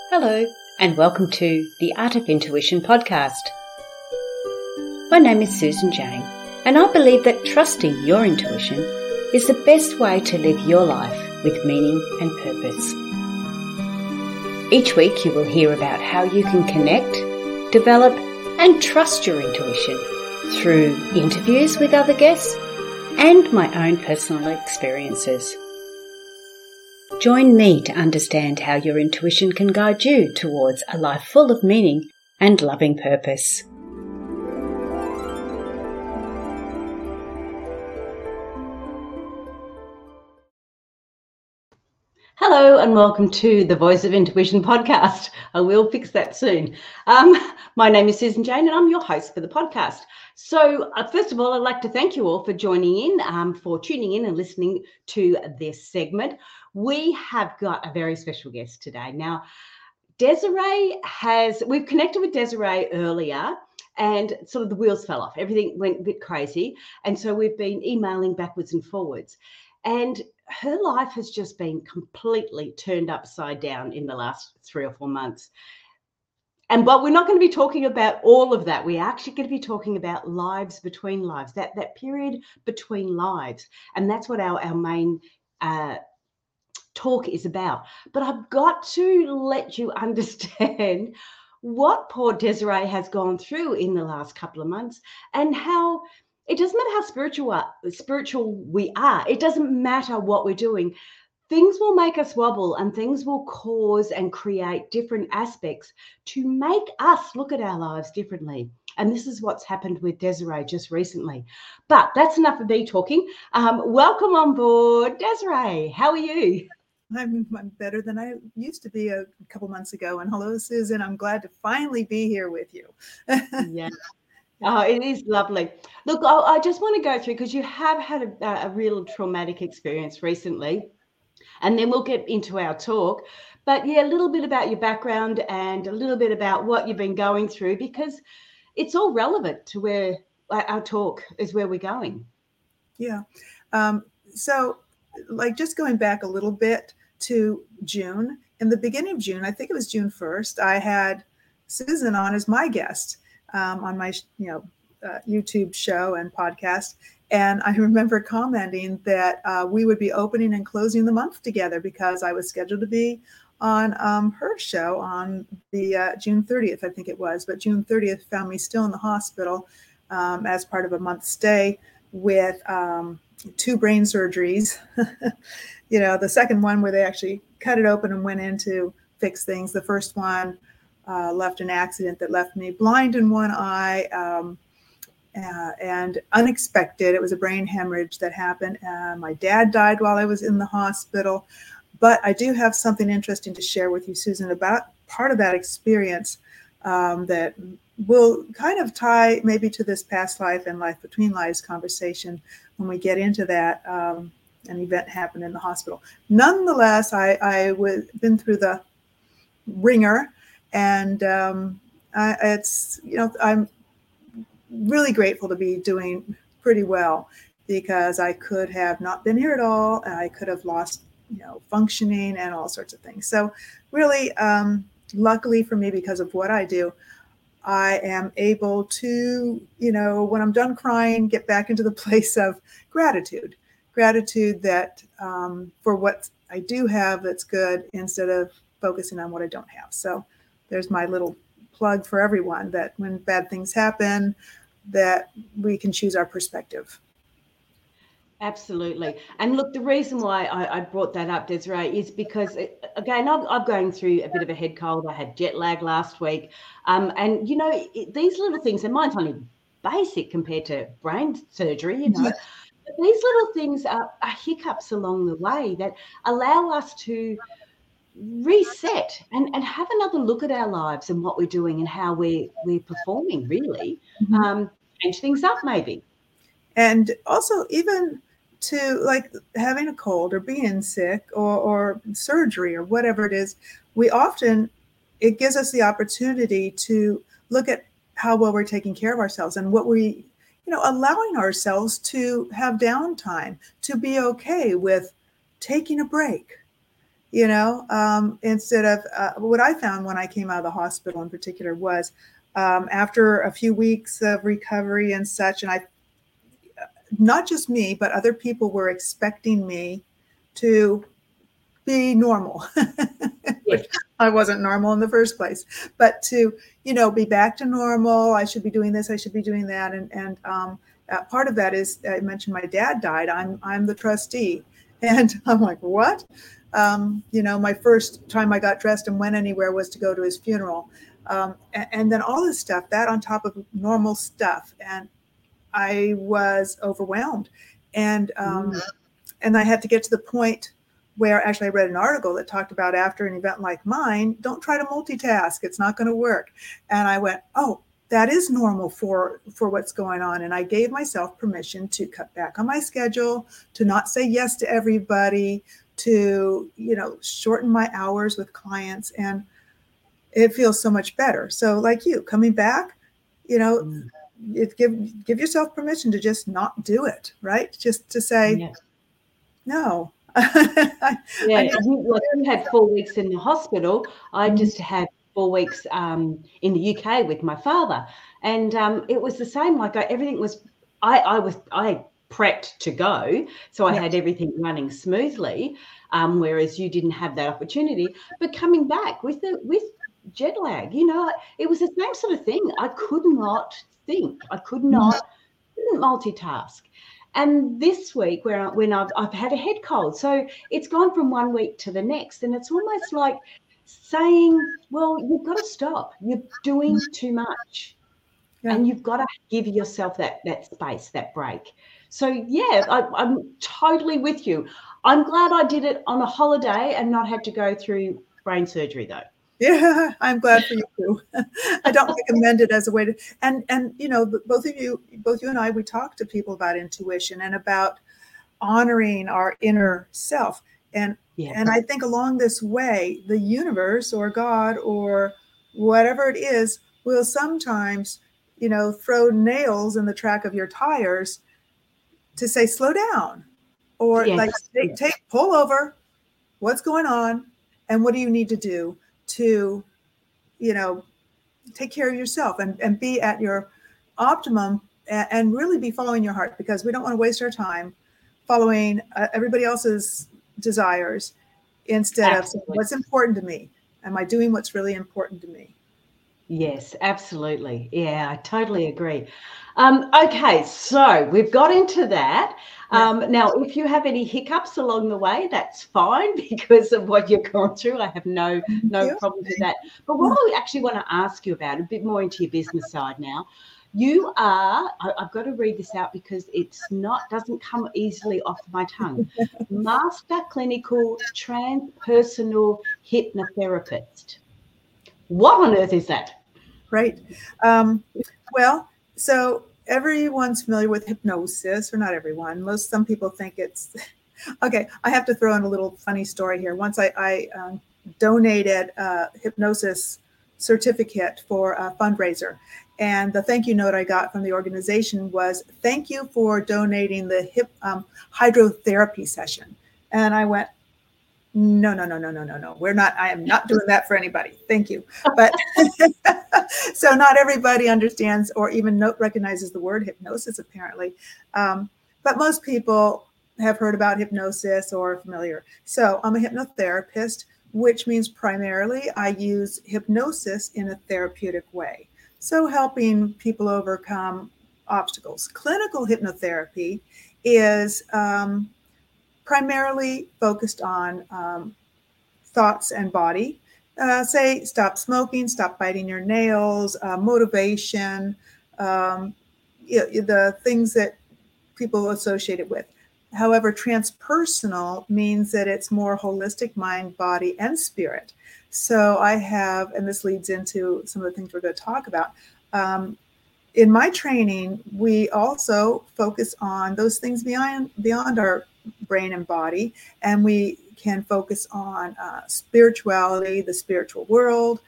Hello, and welcome to the Art of Intuition podcast. My name is Susan Jane, and I believe that trusting your intuition is the best way to live your life with meaning and purpose. Each week you will hear about how you can connect, develop, and trust your intuition through interviews with other guests and my own personal experiences. Join me to understand how your intuition can guide you towards a life full of meaning and loving purpose. Hello and welcome to the Voice of Intuition podcast. I will fix that soon. My name is Susan Jane and I'm your host for the podcast. So first of all, I'd like to thank you all for joining in, for tuning in and listening to this segment. We have got a very special guest today. Now, we've connected with Desiree earlier and sort of the wheels fell off. Everything went a bit crazy. And so we've been emailing backwards and forwards. And her life has just been completely turned upside down in the last 3 or 4 months. But we're not going to be talking about all of that. We're actually going to be talking about lives between lives, that period between lives. And that's what our main talk is about. But I've got to let you understand what poor Desiree has gone through in the last couple of months and how it doesn't matter how spiritual we are. It doesn't matter what we're doing. Things will make us wobble and things will cause and create different aspects to make us look at our lives differently. And this is what's happened with Desiree just recently. But that's enough of me talking. Welcome on board, Desiree. How are you? I'm better than I used to be a couple months ago. And hello, Susan. I'm glad to finally be here with you. Yeah. Oh, it is lovely. Look, I just want to go through because you have had a real traumatic experience recently. And then we'll get into our talk. But yeah, a little bit about your background and a little bit about what you've been going through, because it's all relevant to where our talk is, where we're going. Yeah. So like just going back a little bit to June, in the beginning of June, I think it was June 1st, I had Susan on as my guest on my YouTube show and podcast. And I remember commenting that we would be opening and closing the month together because I was scheduled to be on her show on the June 30th, I think it was. But June 30th found me still in the hospital as part of a month stay with 2 brain surgeries. The second one where they actually cut it open and went in to fix things. The first one left an accident that left me blind in one eye. And unexpected. It was a brain hemorrhage that happened. My dad died while I was in the hospital. But I do have something interesting to share with you, Susan, about part of that experience that will kind of tie maybe to this past life and life between lives conversation when we get into that. An event happened in the hospital. Nonetheless, I been through the ringer, and I'm really grateful to be doing pretty well, because I could have not been here at all. And I could have lost, functioning and all sorts of things. So really, luckily for me, because of what I do, I am able to, when I'm done crying, get back into the place of gratitude that for what I do have that's good, instead of focusing on what I don't have. So there's my little plug for everyone, that when bad things happen, that we can choose our perspective. Absolutely. And look, the reason why I brought that up, Desiree, is because, again, I'm going through a bit of a head cold. I had jet lag last week. And, these little things, and mine's only basic compared to brain surgery, Yeah. But these little things are hiccups along the way that allow us to reset and have another look at our lives and what we're doing and how we're performing, really. Mm-hmm. Change things up maybe. And also even to like having a cold or being sick or surgery or whatever it is, it gives us the opportunity to look at how well we're taking care of ourselves and what we, allowing ourselves to have downtime, to be okay with taking a break. instead of what I found when I came out of the hospital in particular was after a few weeks of recovery and such, and not just me, but other people were expecting me to be normal, Yes. which I wasn't normal in the first place, but to, be back to normal. I should be doing this. I should be doing that. And part of that is, I mentioned my dad died. I'm the trustee. And I'm like, what? My first time I got dressed and went anywhere was to go to his funeral. And then all this stuff, that on top of normal stuff. And I was overwhelmed. And and I had to get to the point where actually I read an article that talked about after an event like mine, don't try to multitask. It's not going to work. And I went, oh, that is normal for what's going on. And I gave myself permission to cut back on my schedule, to not say yes to everybody, to, shorten my hours with clients. And it feels so much better. So like you coming back, give yourself permission to just not do it, right? Just to say, no. You had 4 weeks in the hospital. I just had 4 weeks in the UK with my father, and it was the same. Like everything was, I prepped to go, so I had everything running smoothly. Whereas you didn't have that opportunity. But coming back with jet lag, it was the same sort of thing. I could not think. I couldn't multitask. And this week, when I've had a head cold, so it's gone from 1 week to the next, and it's almost like saying, "Well, you've got to stop. You're doing too much, and you've got to give yourself that space, that break." So yeah, I'm totally with you. I'm glad I did it on a holiday and not had to go through brain surgery, though. Yeah, I'm glad for you too. I don't recommend it as a way to, and both you and I, we talk to people about intuition and about honoring our inner self. And I think along this way, the universe or God or whatever it is will sometimes, throw nails in the track of your tires to say, slow down, or pull over. What's going on? And what do you need to do to, take care of yourself and be at your optimum and really be following your heart, because we don't want to waste our time following everybody else's desires instead of what's important to me. Am I doing what's really important to me? Yes, absolutely. Yeah, I totally agree. Okay, so we've got into that. Now, if you have any hiccups along the way, that's fine because of what you've gone through. I have no problem with that. But what I actually want to ask you about, a bit more into your business side now, you are, I've got to read this out because doesn't come easily off my tongue. Master Clinical Transpersonal Hypnotherapist. What on earth is that? Right. Well, so everyone's familiar with hypnosis, or not everyone. Some people think it's okay. I have to throw in a little funny story here. Once I donated a hypnosis certificate for a fundraiser, and the thank you note I got from the organization was, "Thank you for donating the hydrotherapy session." And I went, no. We're not, I am not doing that for anybody. Thank you. But so not everybody understands or even recognizes the word hypnosis, apparently. But most people have heard about hypnosis or are familiar. So I'm a hypnotherapist, which means primarily I use hypnosis in a therapeutic way. So helping people overcome obstacles. Clinical hypnotherapy is primarily focused on thoughts and body. Say, stop smoking, stop biting your nails, motivation, the things that people associate it with. However, transpersonal means that it's more holistic, mind, body, and spirit. So I have, and this leads into some of the things we're going to talk about. In my training, we also focus on those things beyond our brain and body, and we can focus on spirituality, the spiritual world,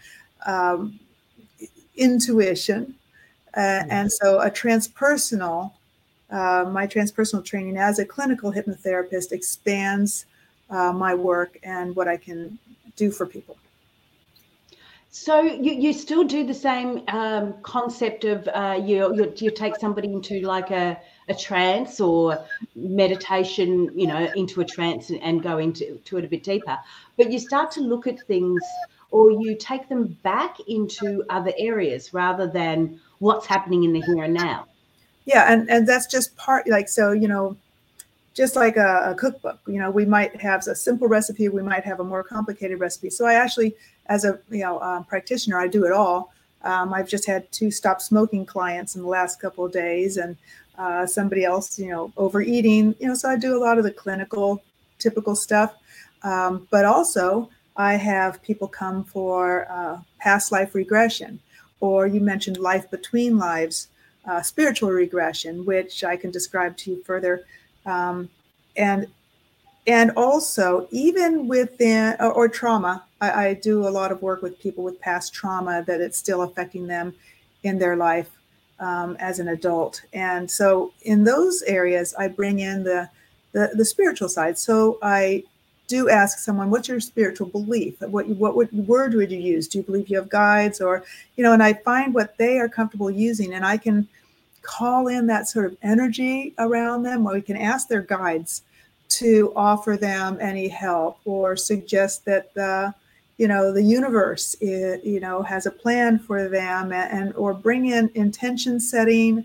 intuition, and so my transpersonal training as a clinical hypnotherapist expands my work and what I can do for people. So you still do the same concept of you take somebody into like a trance or meditation, into a trance and go into it a bit deeper, but you start to look at things, or you take them back into other areas rather than what's happening in the here and now. Yeah, and that's just part, like, so, just like a cookbook, we might have a simple recipe, we might have a more complicated recipe. So I actually, as a practitioner, I do it all. I've just had 2 stop smoking clients in the last couple of days, and somebody else, overeating. So I do a lot of the clinical, typical stuff. But also, I have people come for past life regression, or you mentioned life between lives, spiritual regression, which I can describe to you further. And also, even within or trauma, I do a lot of work with people with past trauma that it's still affecting them in their life as an adult. And so in those areas, I bring in the spiritual side. So I do ask someone, what's your spiritual belief? What word would you use? Do you believe you have guides? Or, and I find what they are comfortable using, and I can call in that sort of energy around them, or we can ask their guides to offer them any help, or suggest that the universe has a plan for them, and or bring in intention setting,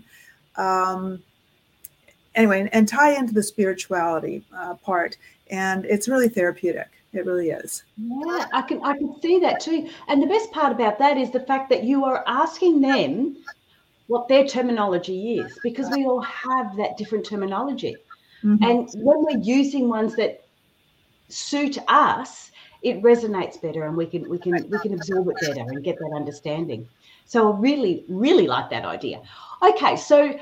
anyway, and tie into the spirituality part. And it's really therapeutic. It really is. Yeah, I can see that too. And the best part about that is the fact that you are asking them what their terminology is, because we all have that different terminology. Mm-hmm. And when we're using ones that suit us, it resonates better, and we can absorb it better and get that understanding. So I really, really like that idea. Okay, so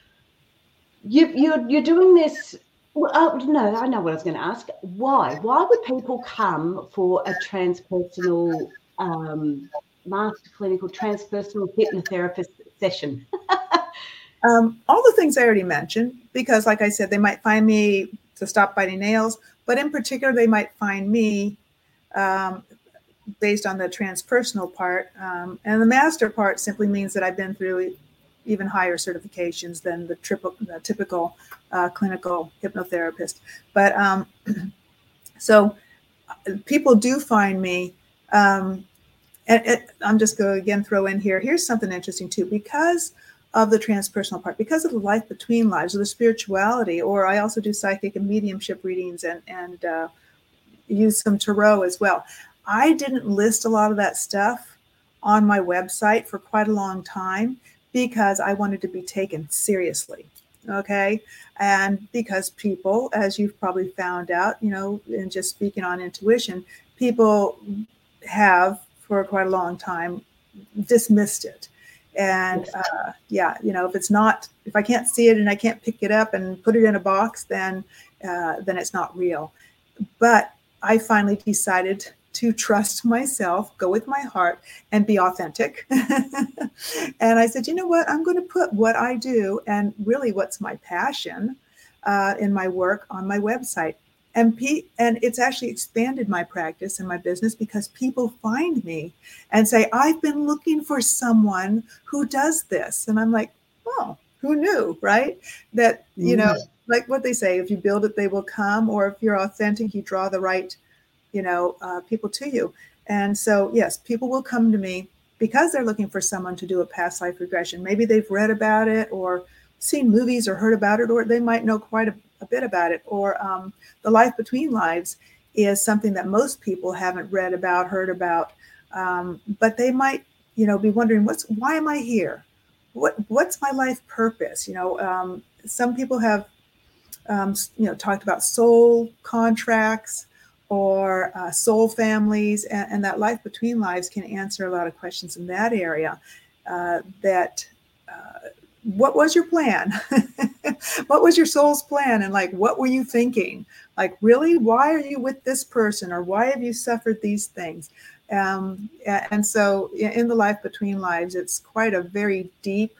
you're doing this. No, I know what I was going to ask. Why would people come for a transpersonal master clinical transpersonal hypnotherapist session? All the things I already mentioned, because like I said, they might find me to stop biting nails, but in particular, they might find me based on the transpersonal part. And the master part simply means that I've been through even higher certifications than the typical clinical hypnotherapist. But so people do find me, and I'm just going to again throw in here. Here's something interesting too, because of the transpersonal part, because of the life between lives, or the spirituality, or I also do psychic and mediumship readings and use some tarot as well. I didn't list a lot of that stuff on my website for quite a long time, because I wanted to be taken seriously. Okay. And because people, as you've probably found out, in just speaking on intuition, people have for quite a long time dismissed it. And if I can't see it and I can't pick it up and put it in a box, then it's not real. But I finally decided to trust myself, go with my heart, and be authentic. And I said, you know what? I'm going to put what I do and really what's my passion in my work on my website. And it's actually expanded my practice and my business, because people find me and say, I've been looking for someone who does this. And I'm like, oh, who knew, right? That, like what they say, if you build it, they will come. Or if you're authentic, you draw the right people to you. And so, yes, people will come to me because they're looking for someone to do a past life regression. Maybe they've read about it or seen movies or heard about it, or they might know quite a bit about it. Or the life between lives is something that most people haven't read about, heard about, but they might, be wondering, why am I here? What's my life purpose? Some people have, talked about soul contracts, or soul families, and that life between lives can answer a lot of questions in that area. What was your plan? What was your soul's plan? And what were you thinking? Really, why are you with this person? Or why have you suffered these things? And so in the life between lives, it's quite a very deep,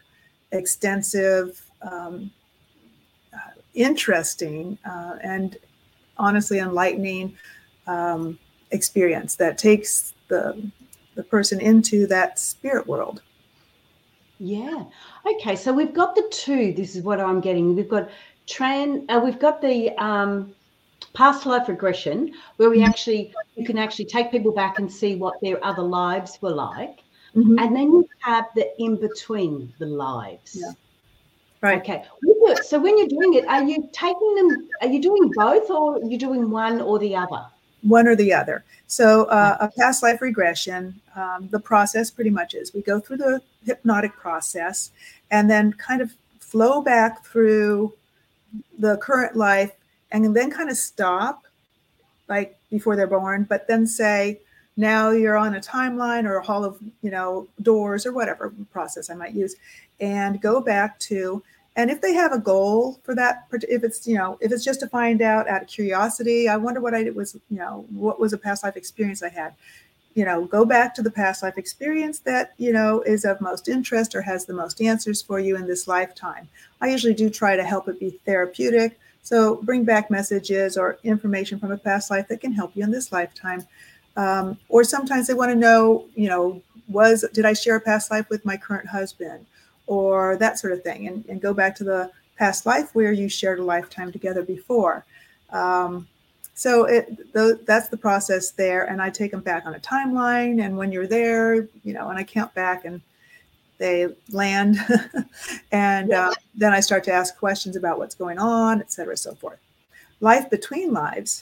extensive, interesting, and honestly enlightening experience that takes the person into that spirit world. Yeah. Okay. So we've got the two. This is what I'm getting. We've got we've got the past life regression, where you can actually take people back and see what their other lives were like. Mm-hmm. And then you have the in between the lives. Yeah. Right. Okay. So when you're doing it, are you doing both, or are you doing one or the other? One or the other. So a past life regression, the process pretty much is we go through the hypnotic process and then kind of flow back through the current life and then kind of stop like before they're born, but then say, now you're on a timeline or a hall of, doors or whatever process I might use, and go back to, and if they have a goal for that, if it's just to find out of curiosity, I wonder what what was a past life experience I had, go back to the past life experience that, is of most interest or has the most answers for you in this lifetime. I usually do try to help it be therapeutic. So bring back messages or information from a past life that can help you in this lifetime. Or sometimes they want to know, did I share a past life with my current husband, or that sort of thing, and go back to the past life where you shared a lifetime together before. So that's the process there. And I take them back on a timeline. And when you're there, and I count back and they land. And then I start to ask questions about what's going on, et cetera, so forth. Life between lives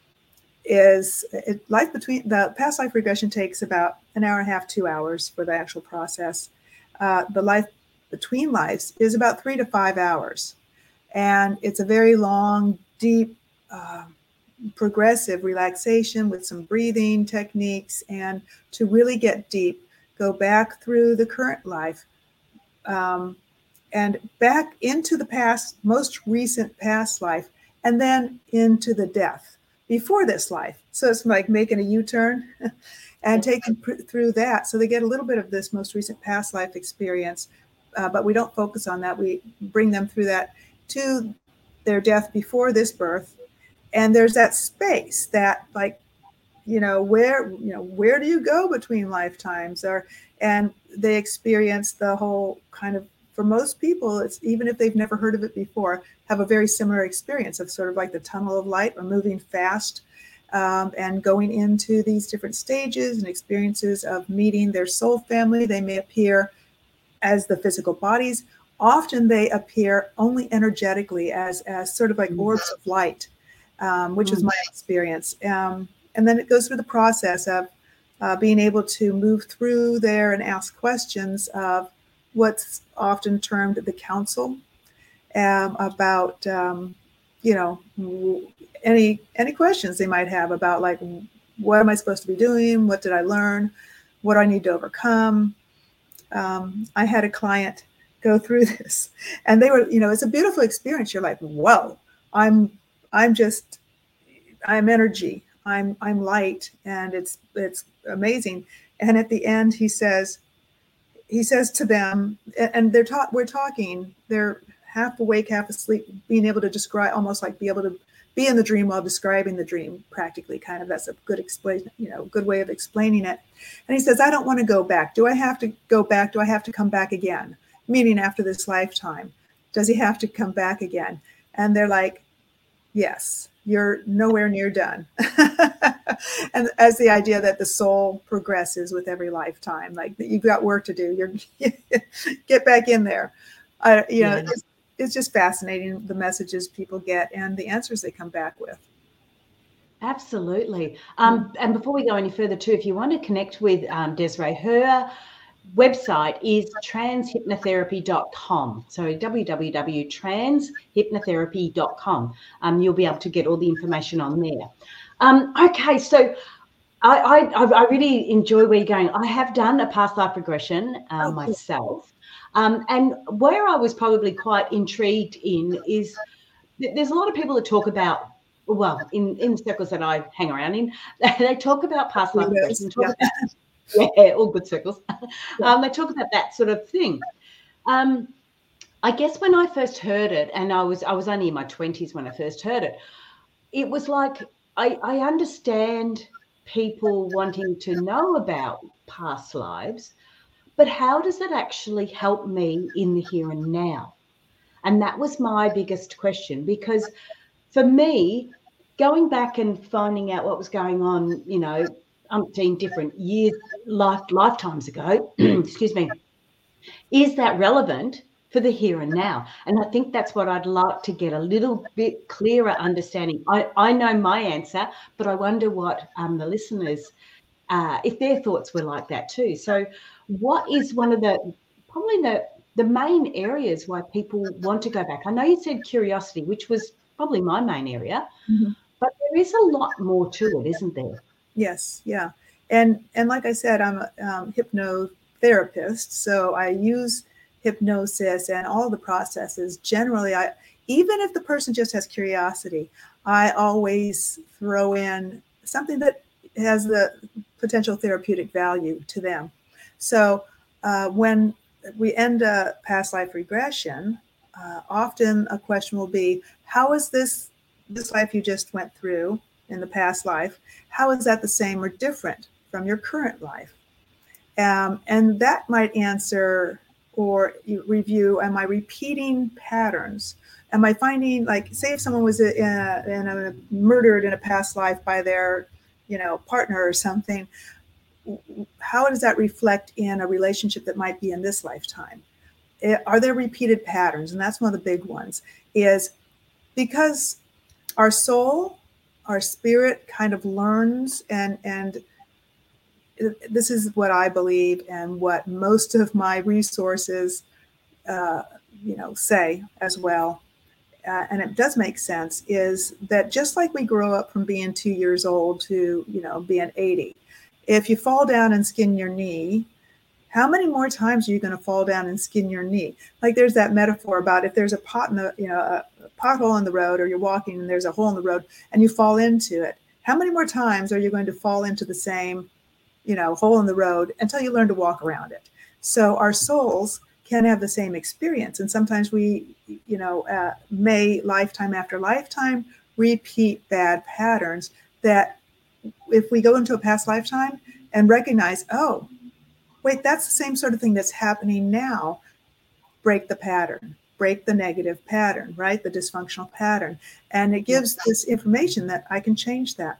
the past life regression takes about an hour and a half, 2 hours for the actual process. The life between lives is about 3 to 5 hours. And it's a very long, deep, progressive relaxation with some breathing techniques, and to really get deep, go back through the current life and back into the most recent past life, and then into the death before this life. So it's like making a U-turn and taking through that. So they get a little bit of this most recent past life experience, but we don't focus on that. We bring them through that to their death before this birth. And there's that space that, like, where do you go between lifetimes? And they experience the whole kind of, for most people, it's, even if they've never heard of it before, have a very similar experience of sort of like the tunnel of light, or moving fast and going into these different stages and experiences of meeting their soul family. They may appear as the physical bodies. Often they appear only energetically as sort of like orbs of light. Which is my experience. And then it goes through the process of being able to move through there and ask questions of what's often termed the council, about, any questions they might have about, like, what am I supposed to be doing? What did I learn? What do I need to overcome? I had a client go through this, and they were, it's a beautiful experience. You're like, whoa, I'm energy, I'm light, and it's amazing. And at the end, he says to them, and we're talking, they're half awake, half asleep, being able to describe, almost like be able to be in the dream while describing the dream, practically, kind of. That's a good good way of explaining it. And he says, I don't want to go back. Do I have to go back? Do I have to come back again? Meaning, after this lifetime, does he have to come back again? And they're like, yes, you're nowhere near done. And as the idea that the soul progresses with every lifetime, like, that you've got work to do, you're get back in there. It's just fascinating, the messages people get and the answers they come back with. Absolutely. And before we go any further too, if you want to connect with Desiree, her website is transhypnotherapy.com. So www.transhypnotherapy.com. You'll be able to get all the information on there. Okay, so I really enjoy where you're going. I have done a past life regression myself. And where I was probably quite intrigued in is there's a lot of people that talk about, well, in circles that I hang around in, they talk about past life regression, all good circles. They talk about that sort of thing. I guess when I first heard it, and I was only in my 20s when I first heard it, it was like, I understand people wanting to know about past lives, but how does it actually help me in the here and now? And that was my biggest question, because for me, going back and finding out what was going on, umpteen different years, lifetimes ago, excuse me, is that relevant for the here and now? And I think that's what I'd like to get a little bit clearer understanding. I know my answer, but I wonder what the listeners, if their thoughts were like that too. So what is one of probably the main areas why people want to go back? I know you said curiosity, which was probably my main area, but there is a lot more to it, isn't there? Yes, yeah. And like I said, I'm a hypnotherapist, so I use hypnosis and all the processes. Generally, even if the person just has curiosity, I always throw in something that has the potential therapeutic value to them. So when we end a past life regression, often a question will be, how is this life you just went through in the past life, how is that the same or different from your current life? And that might answer or review, am I repeating patterns? Am I finding, like, say if someone was murdered in a past life by their, partner or something, how does that reflect in a relationship that might be in this lifetime? Are there repeated patterns? And that's one of the big ones, is because our soul, our spirit kind of learns, and this is what I believe and what most of my resources, say as well. And it does make sense, is that just like we grow up from being 2 years old to, being 80, if you fall down and skin your knee, how many more times are you going to fall down and skin your knee? Like there's that metaphor about if there's a pot in the, a pothole in the road, or you're walking and there's a hole in the road and you fall into it. How many more times are you going to fall into the same, hole in the road until you learn to walk around it? So our souls can have the same experience. And sometimes we, may lifetime after lifetime repeat bad patterns that if we go into a past lifetime and recognize, oh, wait, that's the same sort of thing that's happening now, break the pattern, break the negative pattern, right? The dysfunctional pattern. And it gives this information that I can change that.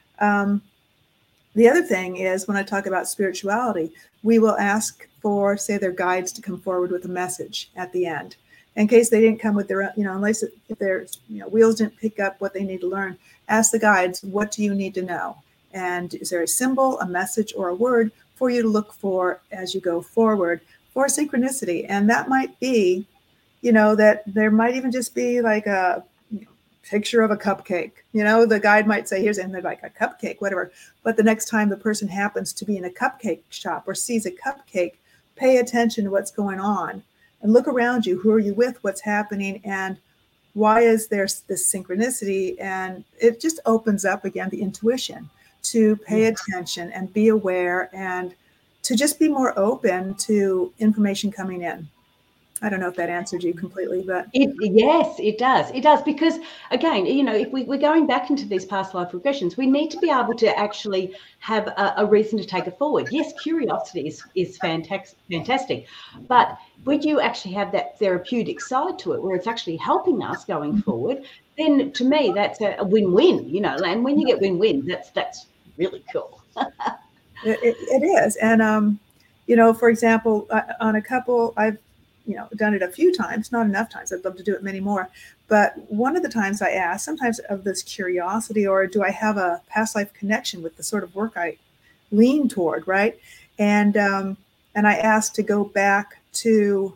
The other thing is, when I talk about spirituality, we will ask for, say, their guides to come forward with a message at the end. In case they didn't come with their, unless if their wheels didn't pick up what they need to learn, ask the guides, what do you need to know? And is there a symbol, a message, or a word for you to look for as you go forward for synchronicity? And that might be, that there might even just be like a picture of a cupcake. The guide might say, here's, and they're like, a cupcake, whatever. But the next time the person happens to be in a cupcake shop or sees a cupcake, pay attention to what's going on and look around you. Who are you with? What's happening? And why is there this synchronicity? And it just opens up again the intuition to pay attention and be aware and to just be more open to information coming in. I don't know if that answered you completely, but yes, it does. It does, because again, if we're going back into these past life regressions, we need to be able to actually have a reason to take it forward. Yes, curiosity is fantastic, but when you actually have that therapeutic side to it, where it's actually helping us going forward, then to me that's a win-win. And when you get win-win, that's really cool. It is, and for example, on a couple, I've done it a few times, not enough times. I'd love to do it many more. But one of the times I ask, sometimes of this curiosity, or do I have a past life connection with the sort of work I lean toward, right? And I asked to go back to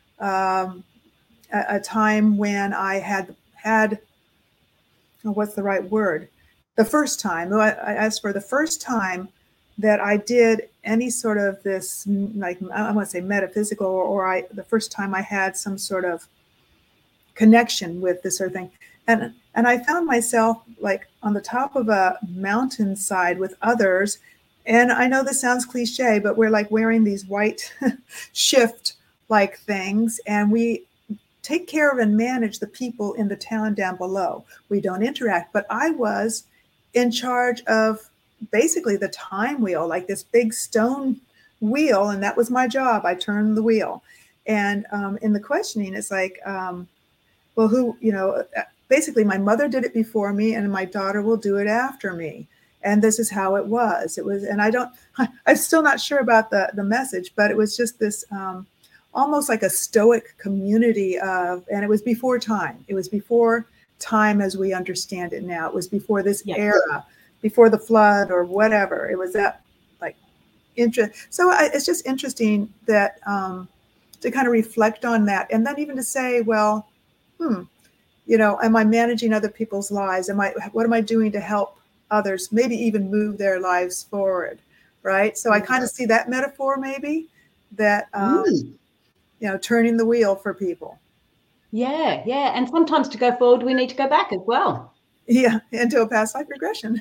a time when I had what's the right word? The first time. I asked for the first time that I did any sort of this, like, I want to say metaphysical, or the first time I had some sort of connection with this sort of thing. And I found myself like on the top of a mountainside with others. And I know this sounds cliche, but we're like wearing these white shift like things. And we take care of and manage the people in the town down below. We don't interact, but I was in charge of basically the time wheel, like this big stone wheel, and that was my job. I turned the wheel. And in the questioning, it's like, well, who, basically my mother did it before me and my daughter will do it after me. And this is how it was. And I'm still not sure about the message, but it was just this almost like a stoic community and it was before time. It was before time as we understand it now. It was before this era, before the flood or whatever. It was that like interest. So it's just interesting that to kind of reflect on that. And then even to say, well, am I managing other people's lives? What am I doing to help others, maybe even move their lives forward, right? So I kind of see that metaphor maybe, that, turning the wheel for people. Yeah. And sometimes to go forward, we need to go back as well. Yeah, into a past life regression.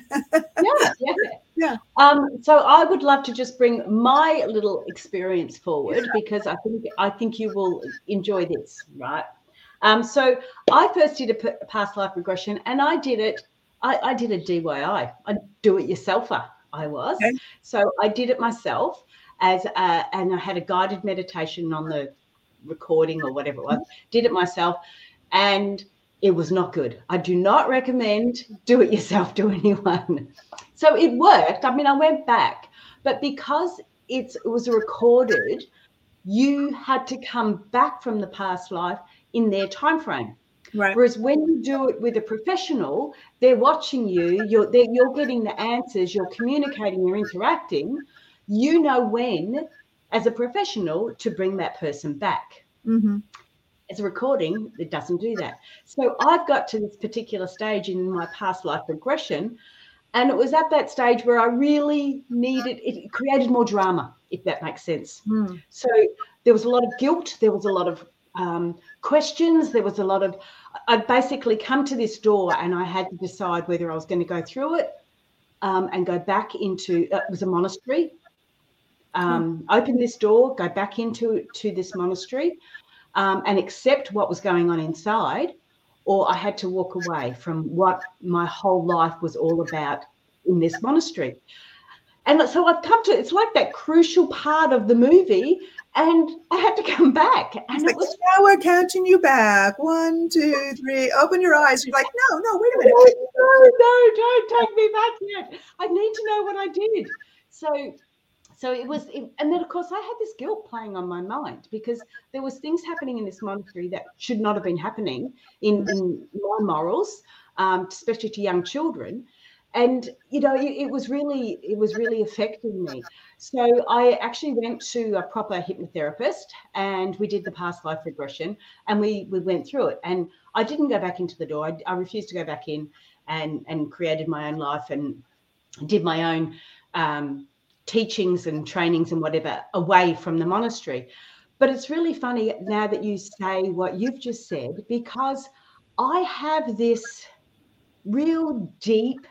Yeah. So I would love to just bring my little experience forward because I think you will enjoy this, right? So I first did a past life regression, and I did it. I did a DIY, a do-it-yourselfer. I was. Okay. So I did it myself and I had a guided meditation on the recording or whatever it was. Did it myself, and it was not good. I do not recommend do it yourself to anyone. So it worked. I mean, I went back, but because it was recorded, you had to come back from the past life in their time frame. Right. Whereas when you do it with a professional, they're watching you, you're getting the answers, you're communicating, you're interacting. You know when, as a professional, to bring that person back. Mm-hmm. As a recording, it doesn't do that. So I've got to this particular stage in my past life regression, and it was at that stage where I really needed, it created more drama, if that makes sense. Mm. So there was a lot of guilt, there was a lot of questions, there was a lot of, I'd basically come to this door and I had to decide whether I was going to go through it and go back into, it was a monastery, open this door, go back into this monastery and accept what was going on inside, or I had to walk away from what my whole life was all about in this monastery. And so I've come to, it's like that crucial part of the movie, and I had to come back. And it was, now we're counting you back. 1, 2, 3. Open your eyes. You're like, no, wait a minute. No, don't take me back yet. I need to know what I did. So it was, and then of course I had this guilt playing on my mind because there was things happening in this monastery that should not have been happening in my morals, especially to young children. And, it was really affecting me. So I actually went to a proper hypnotherapist and we did the past life regression and we went through it. And I didn't go back into the door. I refused to go back in and created my own life and did my own teachings and trainings and whatever away from the monastery. But it's really funny now that you say what you've just said, because I have this real deep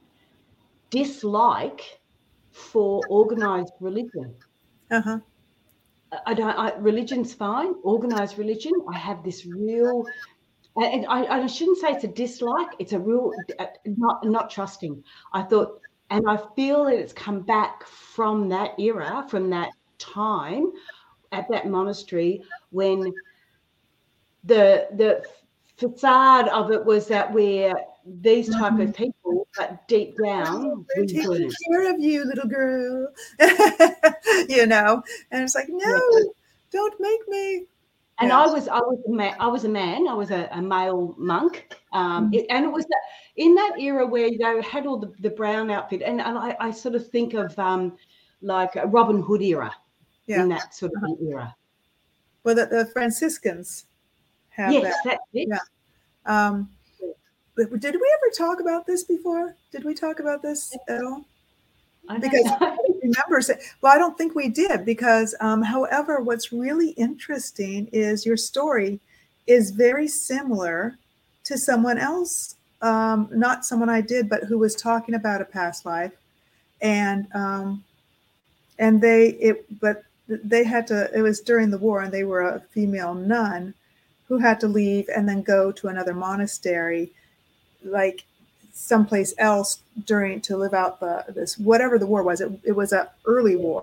dislike for organized religion. Uh-huh. Religion's fine, organized religion. I have this real, and I shouldn't say it's a dislike, it's a real not trusting. I thought, and I feel that it's come back from that era, from that time at that monastery when the facade of it was that we're these type of people, but deep down we're taking care of you, little girl. And it's like, no, don't make me. And I was a man. I was a male monk, and it was in that era where they had all the brown outfit, and I sort of think of like a Robin Hood era, in that sort of era. Well, the Franciscans have that. That's it. Yeah. Did we ever talk about this before? Did we talk about this at all? Because I remember saying, well, I don't think we did, because however, what's really interesting is your story is very similar to someone else, not someone I did, but who was talking about a past life, and they had to, it was during the war and they were a female nun, who had to leave and then go to another monastery, like someplace else to live out this whatever the war was. It was a early war,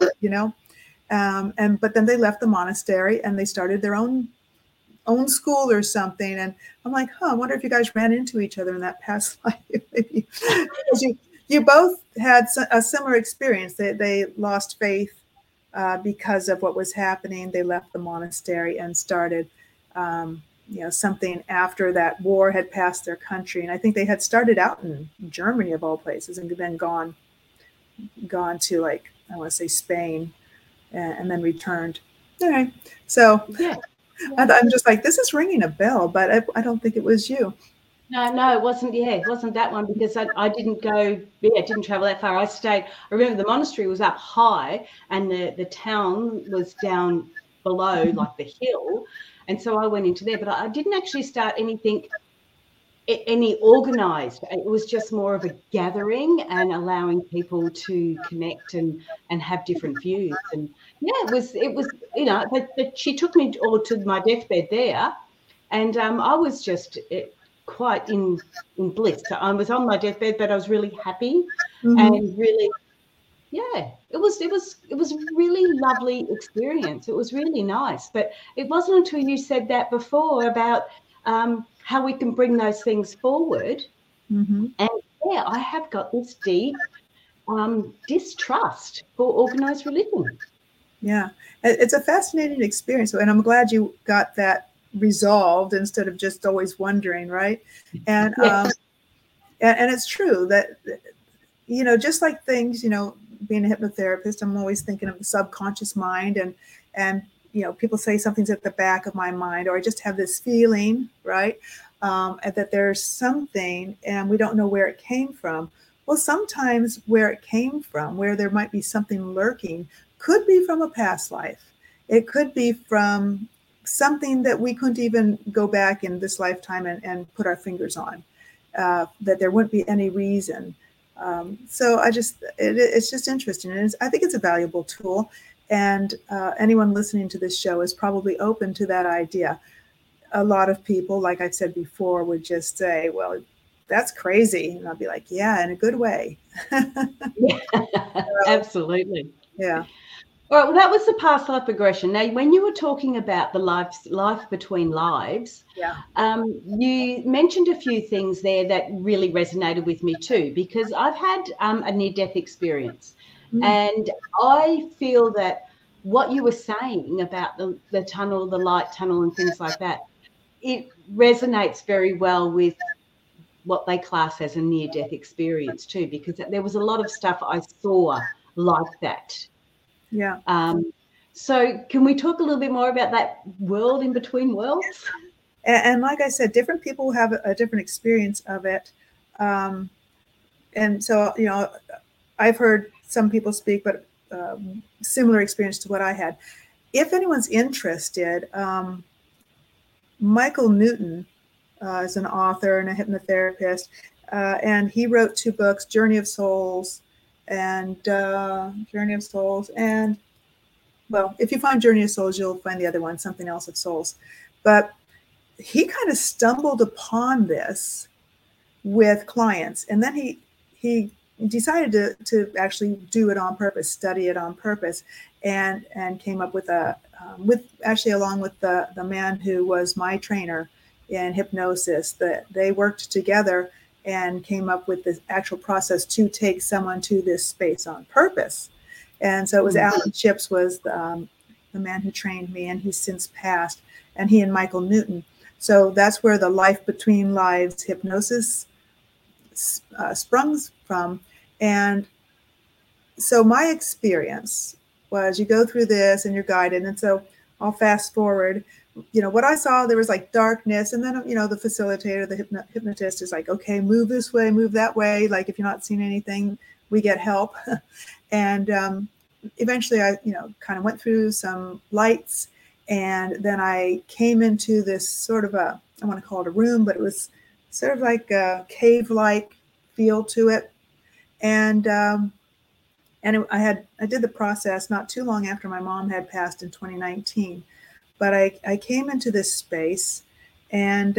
but then they left the monastery and they started their own school or something. And I'm like, I wonder if you guys ran into each other in that past life. Maybe. You both had a similar experience. They lost faith because of what was happening. They left the monastery and started, something after that war had passed their country. And I think they had started out in Germany of all places, and then gone to, like, I want to say Spain, and then returned. All right. So yeah. I'm just like, this is ringing a bell, but I don't think it was you. No, it wasn't. Yeah, it wasn't that one, because I didn't go. Yeah, didn't travel that far. I stayed. I remember the monastery was up high, and the town was down below, like the hill, and so I went into there. But I didn't actually start any organized. It was just more of a gathering and allowing people to connect and have different views. And yeah, it was but she took me all to my deathbed there, and I was just quite in bliss. So I was on my deathbed, but I was really happy, and really, it was a really lovely experience. It was really nice. But it wasn't until you said that before about how we can bring those things forward. And yeah, I have got this deep distrust for organized religion. Yeah, it's a fascinating experience, and I'm glad you got that resolved instead of just always wondering, right? And and it's true that, just like things, being a hypnotherapist, I'm always thinking of the subconscious mind, and people say something's at the back of my mind, or I just have this feeling, right? And that there's something and we don't know where it came from. Well, sometimes where it came from, where there might be something lurking, could be from a past life. It could be from something that we couldn't even go back in this lifetime and put our fingers on, that there wouldn't be any reason. So it's just interesting. And I think it's a valuable tool. And anyone listening to this show is probably open to that idea. A lot of people, like I've said before, would just say, well, that's crazy. And I'll be like, yeah, in a good way. Yeah, absolutely. Yeah. All right, well, that was the past life regression. Now, when you were talking about the life between lives, you mentioned a few things there that really resonated with me too, because I've had a near-death experience. And I feel that what you were saying about the tunnel, the light tunnel and things like that, it resonates very well with what they class as a near-death experience too, because there was a lot of stuff I saw like that. Yeah. So can we talk a little bit more about that world in between worlds? And like I said, different people have a different experience of it. And so, I've heard some people speak, but similar experience to what I had. If anyone's interested, Michael Newton is an author and a hypnotherapist, and he wrote 2 books, Journey of Souls, and well, if you find Journey of Souls, you'll find the other one, Something Else of Souls. But he kind of stumbled upon this with clients, and then he decided to actually do it on purpose, study it on purpose, and came up with along with the man who was my trainer in hypnosis, that they worked together and came up with this actual process to take someone to this space on purpose. And so it was Alan Chips was the man who trained me, and he's since passed, and he and Michael Newton. So that's where the life between lives hypnosis sprung from. And so my experience was, you go through this and you're guided. And so I'll fast forward. What I saw, there was like darkness, and then the facilitator, the hypnotist is like, okay, move this way, move that way. Like, if you're not seeing anything, we get help. And eventually I kind of went through some lights, and then I came into this sort of I want to call it a room, but it was sort of like a cave-like feel to it. And I did the process not too long after my mom had passed in 2019. But I came into this space, and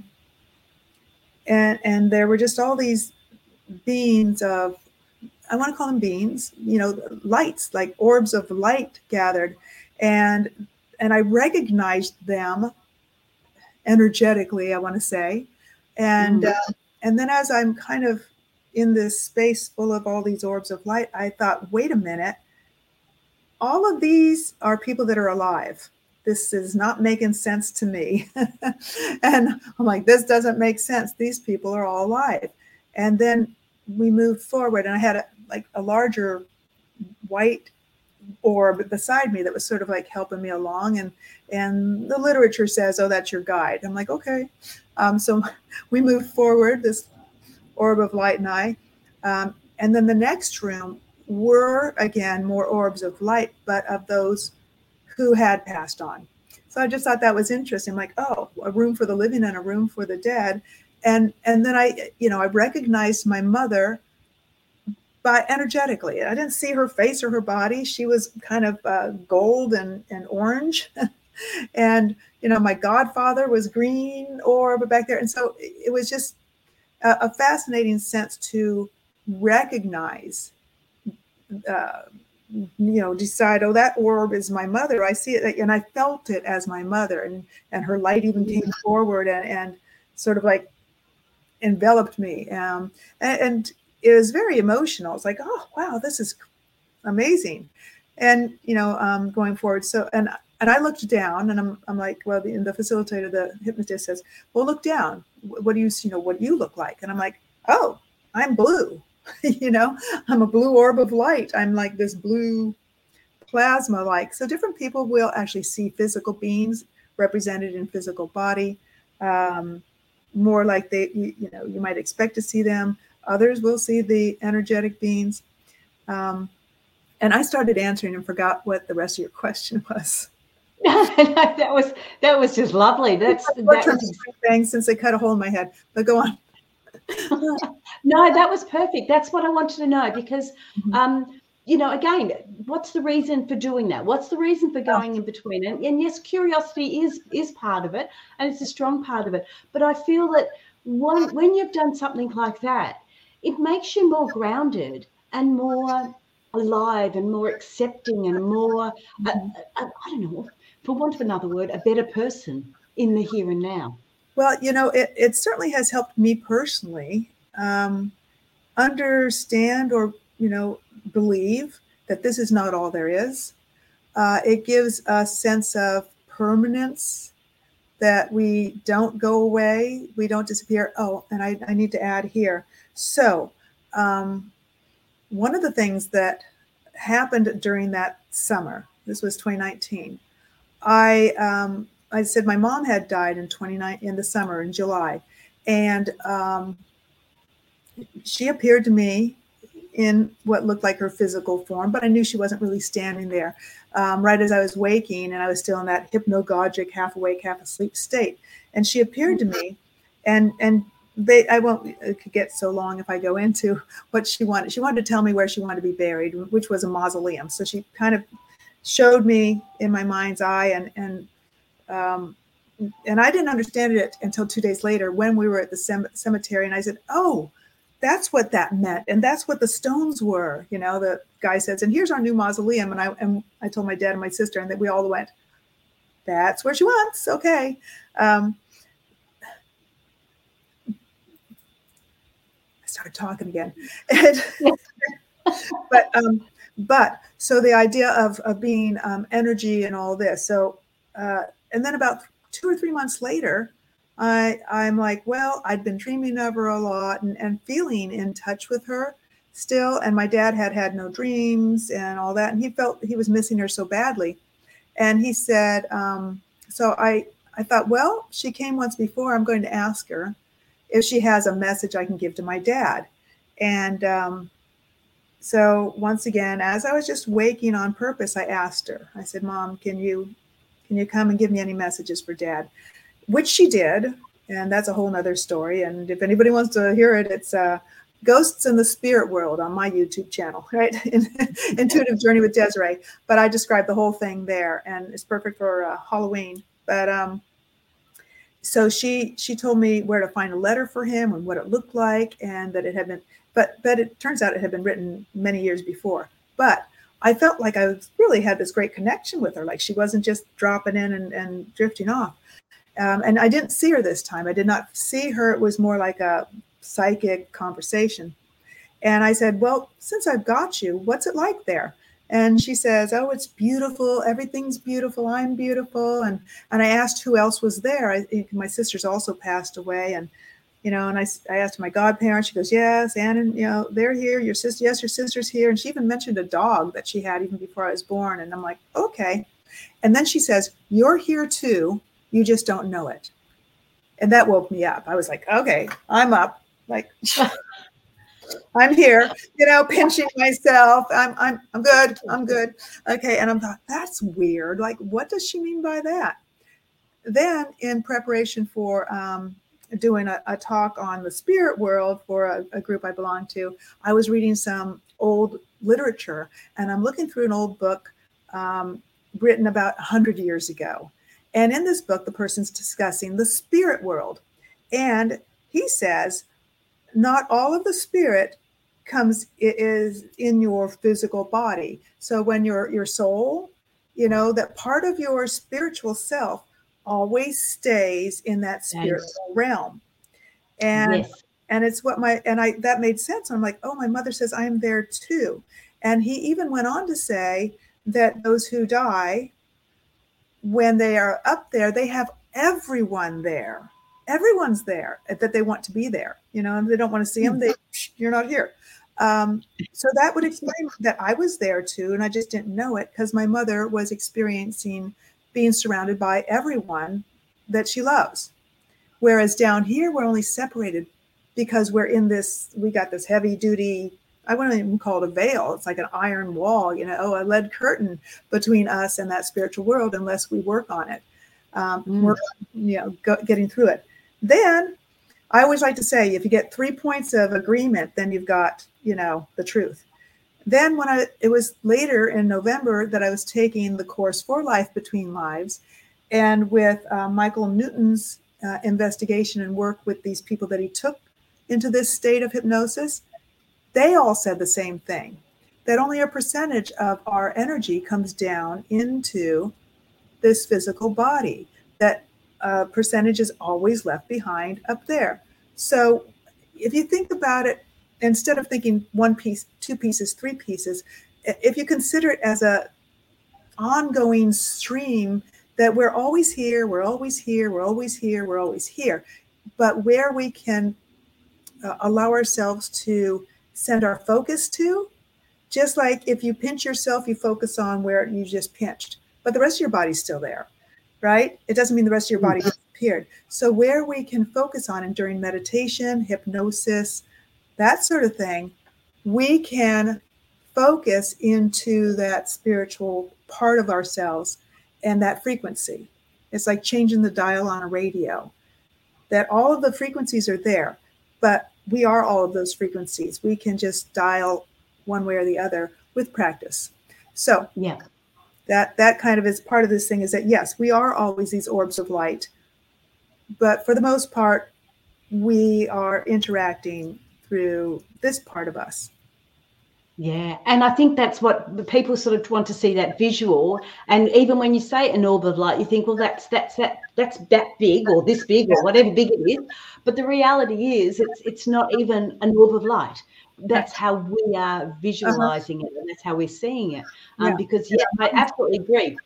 there were just all these beings of, I want to call them beings, lights, like orbs of light gathered, and I recognized them energetically, I want to say, and then as I'm kind of in this space full of all these orbs of light, I thought, wait a minute, all of these are people that are alive. This is not making sense to me. And I'm like, this doesn't make sense. These people are all alive. And then we moved forward, and I had a larger white orb beside me that was sort of like helping me along. And the literature says, oh, that's your guide. I'm like, okay. So we moved forward, this orb of light and I. And then the next room were, again, more orbs of light, but of those who had passed on. So I just thought that was interesting. Like, oh, a room for the living and a room for the dead. And then I recognized my mother by energetically. I didn't see her face or her body. She was kind of gold and orange. And, my godfather was green orb back there. And so it was just a fascinating sense to recognize, decide, oh, that orb is my mother. I see it, and I felt it as my mother, and her light even came forward and sort of like enveloped me. And it was very emotional. It's like, oh, wow, this is amazing. And, going forward. So, and I looked down, and I'm like, well, the facilitator, the hypnotist says, well, look down. What do you look like? And I'm like, oh, I'm blue. I'm a blue orb of light. I'm like this blue plasma like. So different people will actually see physical beings represented in physical body, more like you might expect to see them. Others will see the energetic beings. And I started answering and forgot what the rest of your question was. that was just lovely. That was thing since they cut a hole in my head. But go on. No, that was perfect. That's what I wanted to know, because again, what's the reason for doing that? What's the reason for going in between? And yes, curiosity is part of it, and it's a strong part of it. But I feel that when you've done something like that, it makes you more grounded and more alive and more accepting and more, I don't know, for want of another word, a better person in the here and now. Well, it certainly has helped me personally understand or, believe that this is not all there is. It gives a sense of permanence, that we don't go away, we don't disappear. Oh, and I need to add here. So one of the things that happened during that summer, this was 2019, I said my mom had died in the summer, in July, and she appeared to me in what looked like her physical form, but I knew she wasn't really standing there. Right as I was waking, and I was still in that hypnagogic, half awake, half asleep state, and she appeared to me, and I won't get so long if I go into what she wanted. She wanted to tell me where she wanted to be buried, which was a mausoleum. So she kind of showed me in my mind's eye, and I didn't understand it until 2 days later when we were at the cemetery, and I said, oh, that's what that meant. And that's what the stones were. The guy says, and here's our new mausoleum. And I told my dad and my sister, and that we all went, that's where she wants. Okay. I started talking again. But so the idea of being energy and all this. So, and then about 2 or 3 months later, I'm like, well, I'd been dreaming of her a lot and feeling in touch with her still. And my dad had no dreams and all that. And he felt he was missing her so badly. And he said, so I thought, well, she came once before. I'm going to ask her if she has a message I can give to my dad. And so once again, as I was just waking on purpose, I asked her, I said, Mom, can you come and give me any messages for Dad? Which she did. And that's a whole nother story. And if anybody wants to hear it, it's Ghosts in the Spirit World on my YouTube channel, right? Intuitive Journey with Desiree. But I described the whole thing there, and it's perfect for Halloween. But So she told me where to find a letter for him and what it looked like, and that it had been, but it turns out it had been written many years before. But I felt like I really had this great connection with her, like she wasn't just dropping in and drifting off. And I didn't see her this time. I did not see her. It was more like a psychic conversation. And I said, well, since I've got you, what's it like there? And she says, oh, it's beautiful. Everything's beautiful. I'm beautiful. And I asked who else was there. My sisters also passed away. And, and I asked my godparents. She goes, yes, Ann, and, they're here. Your sister, yes, your sister's here. And she even mentioned a dog that she had even before I was born. And I'm like, okay. And then she says, you're here too. You just don't know it. And that woke me up. I was like, okay, I'm up. Like, I'm here, pinching myself. I'm good. I'm good. Okay. And I'm thought, that's weird. Like, what does she mean by that? Then in preparation for doing a talk on the spirit world for a group I belong to, I was reading some old literature, and I'm looking through an old book written about 100 years ago. And in this book, the person's discussing the spirit world. And he says, not all of the spirit is in your physical body. So when your soul, that part of your spiritual self always stays in that spiritual realm. And Yes. and it's what that made sense. I'm like, oh, my mother says I'm there too. And he even went on to say that those who die, when they are up there, they have everyone there. Everyone's there that they want to be there, and they don't want to see them. You're not here. So that would explain that I was there too, and I just didn't know it because my mother was experiencing being surrounded by everyone that she loves. Whereas down here, we're only separated because we got this heavy duty, I wouldn't even call it a veil. It's like an iron wall, a lead curtain between us and that spiritual world unless we work on it. Work on, getting through it. Then I always like to say, if you get 3 points of agreement, then you've got, the truth. Then it was later in November that I was taking the course for Life Between Lives, and with Michael Newton's investigation and work with these people that he took into this state of hypnosis, they all said the same thing, that only a percentage of our energy comes down into this physical body, that percentage is always left behind up there. So if you think about it, instead of thinking 1 piece, 2 pieces, 3 pieces, if you consider it as a ongoing stream, that we're always here, we're always here, we're always here, we're always here, but where we can allow ourselves to send our focus to, just like if you pinch yourself, you focus on where you just pinched, but the rest of your body's still there, right? It doesn't mean the rest of your body disappeared. So where we can focus on, and during meditation, hypnosis, that sort of thing, we can focus into that spiritual part of ourselves and that frequency. It's like changing the dial on a radio, that all of the frequencies are there, but we are all of those frequencies. We can just dial one way or the other with practice. So yeah, that kind of is part of this thing, is that yes, we are always these orbs of light, but for the most part, we are interacting through this part of us. Yeah, and I think that's what the people sort of want to see, that visual. And even when you say an orb of light, you think, well, that's that big or this big or whatever big it is. But the reality is, it's not even an orb of light. That's how we are visualizing it, and that's how we're seeing it. Because I absolutely agree.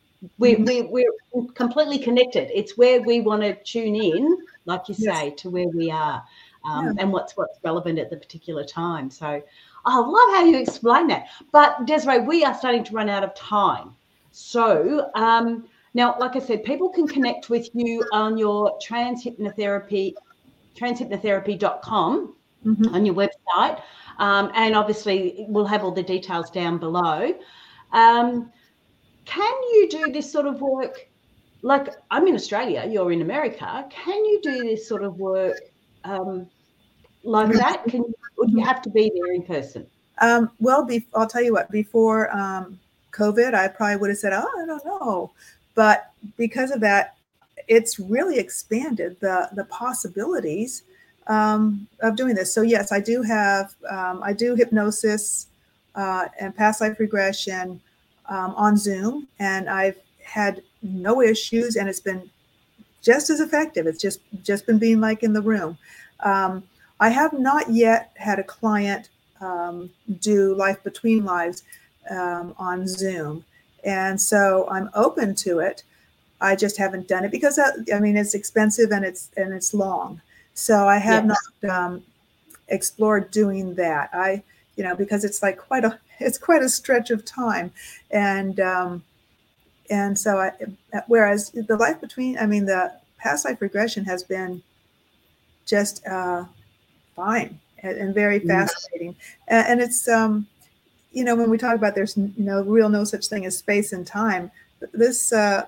We're completely connected. It's where we want to tune in, like you say, to where we are, and what's relevant at the particular time. So I love how you explain that. But Desiree, we are starting to run out of time. So now, like I said, people can connect with you on your transhypnotherapy.com on your website. And obviously we'll have all the details down below. Can you do this sort of work? Like, I'm in Australia, you're in America. Can you do this sort of work like that? Or do you have to be there in person? Well, I'll tell you what, before COVID, I probably would have said, oh, I don't know. But because of that, it's really expanded the possibilities of doing this. So yes, I do have I do hypnosis and past life regression on Zoom, and I've had no issues, and it's been just as effective. It's just been being like in the room. I have not yet had a client do Life Between Lives on Zoom, and so I'm open to it. I just haven't done it because I mean it's expensive and it's long, so I have not explored doing that. Because it's like quite a stretch of time, and so whereas the Life Between, the past life regression has been just fine and very fascinating, and it's when we talk about there's real no such thing as space and time, this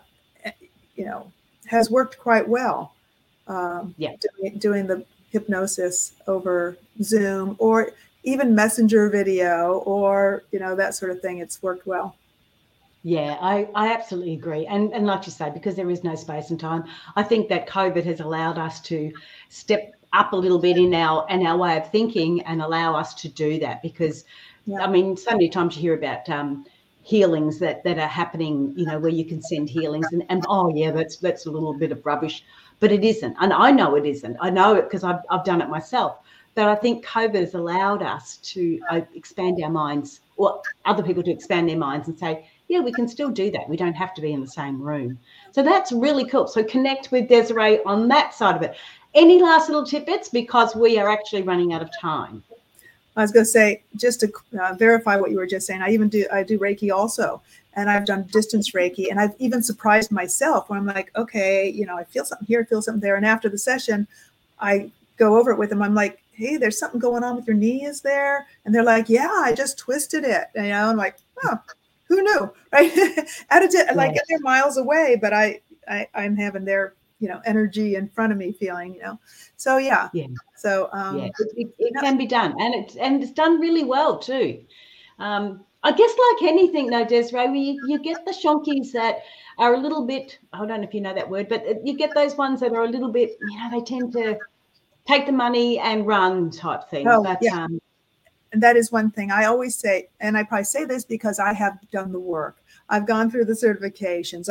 has worked quite well. Doing the hypnosis over Zoom or even messenger video or that sort of thing, it's worked well. Yeah, I absolutely agree. And like you say, because there is no space and time, I think that COVID has allowed us to step up a little bit in our way of thinking and allow us to do that. Because, I mean, so many times you hear about healings that are happening, where you can send healings and oh, yeah, that's a little bit of rubbish. But it isn't. And I know it isn't. I know it because I've done it myself. But I think COVID has allowed us to expand our minds, or other people to expand their minds and say, yeah, we can still do that. We don't have to be in the same room. So that's really cool. So connect with Desiree on that side of it. Any last little tidbits, because we are actually running out of time? I was going to say, just to verify what you were just saying, I do Reiki also, and I've done distance Reiki, and I've even surprised myself when I'm like, okay, I feel something here, I feel something there. And after the session, I go over it with them. I'm like, hey, there's something going on with your knee, is there? And they're like, yeah, I just twisted it. And, I'm like, oh, who knew, right? Like they're miles away, but I'm having their, energy in front of me feeling, So yeah. So it can be done, and it's done really well too. I guess like anything though, Desiree, you get the shonkies that are a little bit, I don't know if you know that word, but you get those ones that are a little bit, they tend to take the money and run type thing. And that is one thing I always say, and I probably say this because I have done the work. I've gone through the certifications.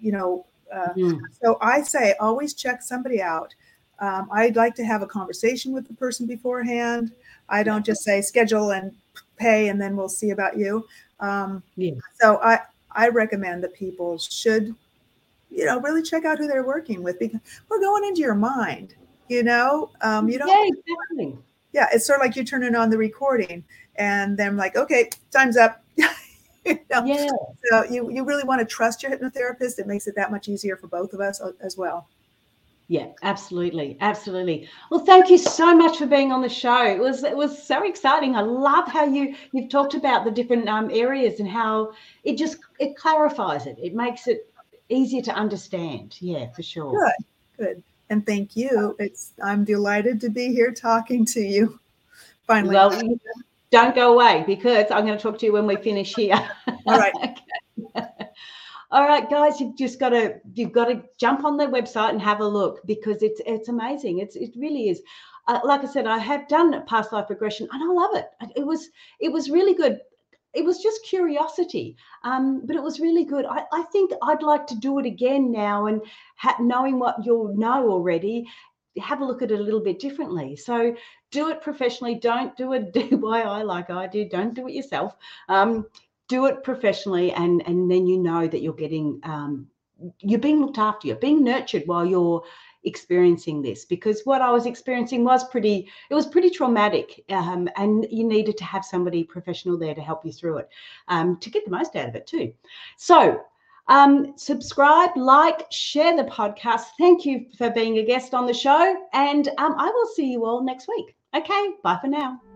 So I say always check somebody out. I'd like to have a conversation with the person beforehand. I don't just say schedule and pay and then we'll see about you. So I recommend that people should, really check out who they're working with, because we're going into your mind, you don't. Yeah, exactly. Yeah, it's sort of like you're turning on the recording and then like, okay, time's up. Yeah. So you really want to trust your hypnotherapist. It makes it that much easier for both of us as well. Yeah, absolutely. Absolutely. Well, thank you so much for being on the show. It was so exciting. I love how you've talked about the different areas and how it clarifies it. It makes it easier to understand. Yeah, for sure. Good. And thank you. I'm delighted to be here talking to you. Finally. Well, don't go away, because I'm going to talk to you when we finish here. All right. Okay. All right, guys, you've got to jump on their website and have a look, because it's amazing. It really is. Like I said, I have done past life regression and I love it. It was really good. It was just curiosity, but it was really good. I think I'd like to do it again now, and knowing what you'll know already, have a look at it a little bit differently. So do it professionally. Don't do it DIY like I did. Don't do it yourself. Do it professionally, and then that you're getting, you're being looked after, you're being nurtured while you're experiencing this, because what I was experiencing was pretty traumatic, and you needed to have somebody professional there to help you through it, to get the most out of it too. So subscribe, like, share the podcast. Thank you for being a guest on the show, and I will see you all next week. Okay, bye for now.